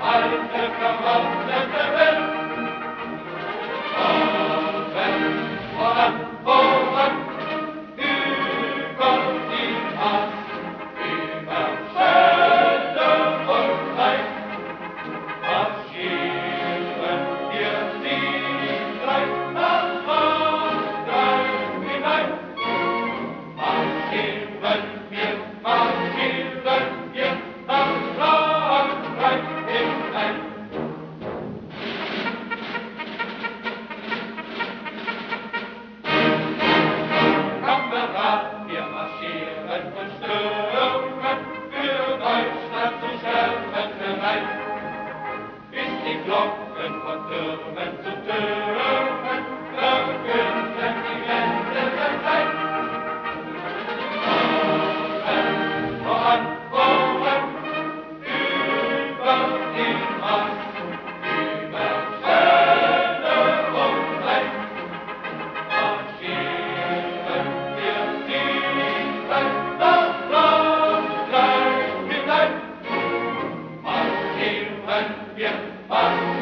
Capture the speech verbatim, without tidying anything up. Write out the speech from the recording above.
alte verrottete Welt. Voran, voran, voran, über die Maß, über Schelde und Rhein, marschieren wir siegreich nach Frankreich hinein. Marschieren wir, marschieren wir nach Frankreich hinein. Kamerad, wir marschieren und stürmen, für Deutschland zu schärfen bereit, bis die Glocken von Türmen zu Türmen verkünden die Ende der Zeit. Voran, voran, über die Maß, über Schelde und Rhein, marschieren wir siegreich nach Frankreich hinein. Marschieren wir, marschieren